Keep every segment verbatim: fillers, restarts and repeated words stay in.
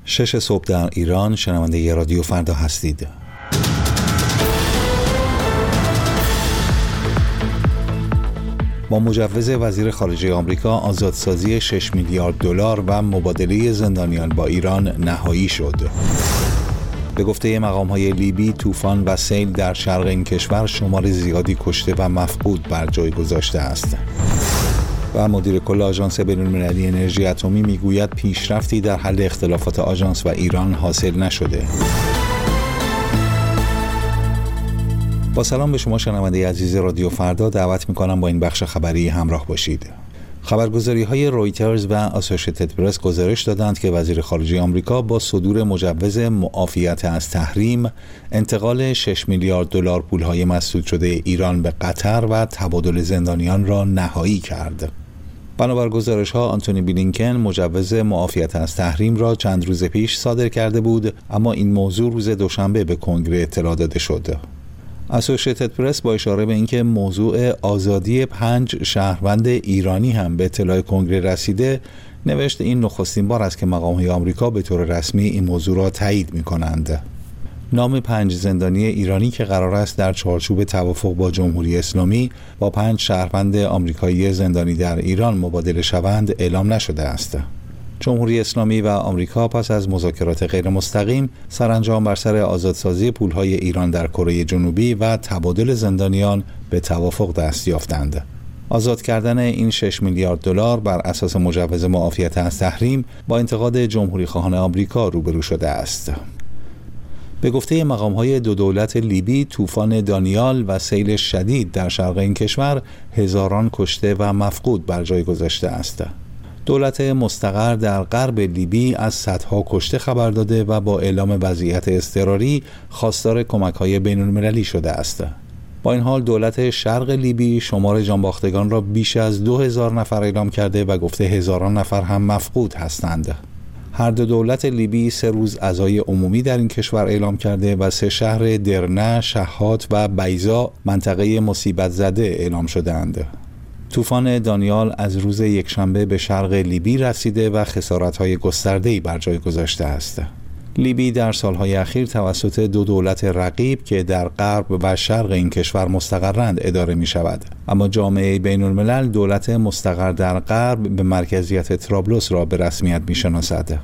شش صبح در ایران. شنونده رادیو فردا هستید. با مجوز وزیر خارجه آمریکا آزادسازی شش میلیارد دلار و مبادله زندانیان با ایران نهایی شد. به گفته مقام‌های لیبی، طوفان و سیل در شرق این کشور شمار زیادی کشته و مفقود بر جای گذاشته است. و مدیر کل آژانس بین‌المللی انرژی اتمی میگوید پیشرفتی در حل اختلافات آژانس و ایران حاصل نشده. با سلام به شما شنونده عزیز رادیو فردا، دعوت می‌کنم با این بخش خبری همراه باشید. خبرگزاری‌های رویترز و آسوشیتد پرس گزارش دادند که وزیر خارجه آمریکا با صدور مجوز معافیت از تحریم، انتقال شش میلیارد دلار پول‌های مسدود شده ایران به قطر و تبادل زندانیان را نهایی کرد. بنابر گزارش‌ها، آنتونی بلینکن مجوز معافیت از تحریم را چند روز پیش صادر کرده بود، اما این موضوع روز دوشنبه به کنگره اطلاع داده شد. آسوشیتد پرس با اشاره به اینکه موضوع آزادی پنج شهروند ایرانی هم به اطلاع کنگره رسیده، نوشت این نخستین بار است که مقام‌های آمریکا به طور رسمی این موضوع را تایید می‌کنند. نام پنج زندانی ایرانی که قرار است در چارچوب توافق با جمهوری اسلامی با پنج شهروند آمریکایی زندانی در ایران مبادله شوند اعلام نشده است. جمهوری اسلامی و آمریکا پس از مذاکرات غیر مستقیم سرانجام بر سر آزادسازی پولهای ایران در کره جنوبی و تبادل زندانیان به توافق دست یافتند. آزاد کردن این شش میلیارد دلار بر اساس مجوز معافیت از تحریم با انتقاد جمهوری خواهان آمریکا روبرو شده است. به گفته مقام‌های دو دولت لیبی، طوفان دانیال و سیل شدید در شرق این کشور هزاران کشته و مفقود بر جای گذاشته است. دولت مستقر در غرب لیبی از صدها کشته خبر داده و با اعلام وضعیت اضطراری خواستار کمک‌های بین‌المللی شده است. با این حال دولت شرق لیبی شمار جانباختگان را بیش از دو هزار نفر اعلام کرده و گفته هزاران نفر هم مفقود هستند. هر دو دولت لیبی سه روز عزای عمومی در این کشور اعلام کرده و سه شهر درنه، شهات و بیضا منطقه مصیبت زده اعلام شدند. طوفان دانیال از روز یکشنبه به شرق لیبی رسیده و خسارت‌های گسترده‌ای بر جای گذاشته است. لیبی در سالهای اخیر توسط دو دولت رقیب که در غرب و شرق این کشور مستقرند اداره می شود، اما جامعه بین الملل دولت مستقر در غرب به مرکزیت طرابلس را به رسمیت می شناسد.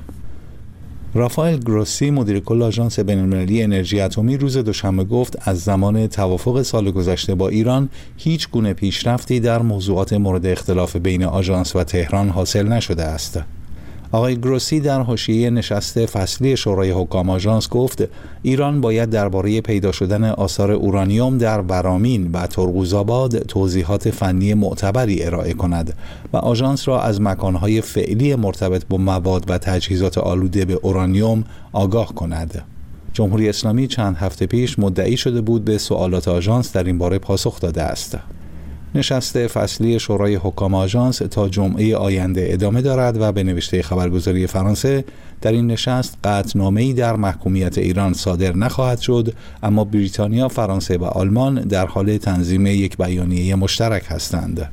رافائل گروسی مدیر کل آژانس بین‌المللی انرژی اتمی روز دوشنبه گفت از زمان توافق سال گذشته با ایران هیچ گونه پیشرفتی در موضوعات مورد اختلاف بین آژانس و تهران حاصل نشده است. آقای گروسی در حاشیه نشست فصلی شورای حکام آژانس گفت ایران باید درباره پیدا شدن آثار اورانیوم در ورامین و ترقوزآباد توضیحات فنی معتبری ارائه کند و آژانس را از مکانهای فعلی مرتبط با مواد و تجهیزات آلوده به اورانیوم آگاه کند. جمهوری اسلامی چند هفته پیش مدعی شده بود به سوالات آژانس در این باره پاسخ داده است. نشست فصلی شورای حکام آژانس تا جمعه آینده ادامه دارد و به نوشته خبرگزاری فرانسه در این نشست قطعنامه‌ای در محکومیت ایران صادر نخواهد شد، اما بریتانیا، فرانسه و آلمان در حال تنظیم یک بیانیه مشترک هستند.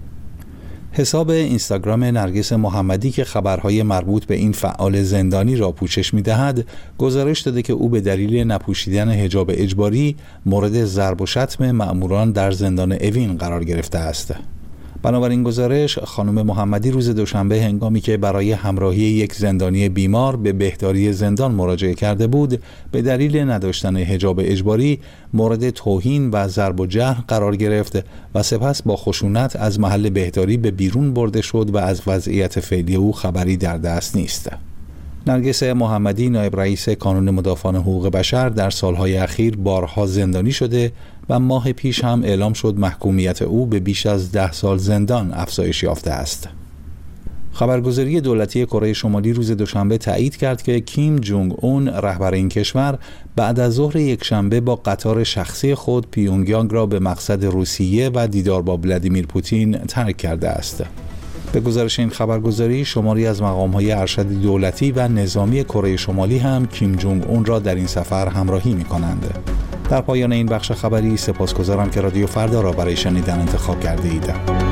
حساب اینستاگرام نرگس محمدی که خبرهای مربوط به این فعال زندانی را پوشش می‌دهد، گزارش داده که او به دلیل نپوشیدن حجاب اجباری مورد ضرب و شتم مأموران در زندان اوین قرار گرفته است. بنابراین گزارش، خانم محمدی روز دوشنبه هنگامی که برای همراهی یک زندانی بیمار به بهداری زندان مراجعه کرده بود، به دلیل نداشتن حجاب اجباری مورد توهین و ضرب و جرح قرار گرفت و سپس با خشونت از محل بهداری به بیرون برده شد و از وضعیت فعلی او خبری در دست نیست. نرگس محمدی، نایب رئیس کانون مدافعان حقوق بشر، در سالهای اخیر بارها زندانی شده و ماه پیش هم اعلام شد محکومیت او به بیش از ده سال زندان افزایش یافته است. خبرگزاری دولتی کره شمالی روز دوشنبه تایید کرد که کیم جونگ اون، رهبر این کشور، بعد از ظهر یکشنبه با قطار شخصی خود پیونگیانگ را به مقصد روسیه و دیدار با ولادیمیر پوتین ترک کرده است. به گزارش این خبرگزاری، شماری از مقام‌های ارشد دولتی و نظامی کره شمالی هم کیم جونگ اون را در این سفر همراهی می‌کنند. در پایان این بخش خبری سپاسگزارم که رادیو فردا را برای شنیدن انتخاب کرده اید.